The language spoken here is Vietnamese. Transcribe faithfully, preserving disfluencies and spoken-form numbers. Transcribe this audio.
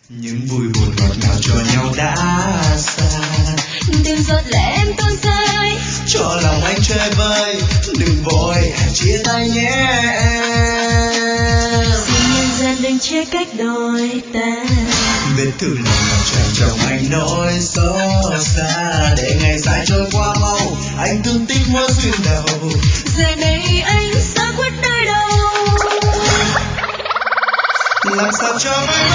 những vui buồn ngọt ngào cho nhau đã xa. Đừng giọt lệ em tuôn rơi, cho lòng anh chơi vơi, đừng vội chia tay nhé em. xin nhân gian đừng chia cách đôi ta. Vết thương lòng nào tràn trong anh nỗi xót xa, để ngày dài trôi qua mau, anh thương tiếc hoa duyên đầu. Giờ này anh xa khuất nơi đâu, làm sao cho anh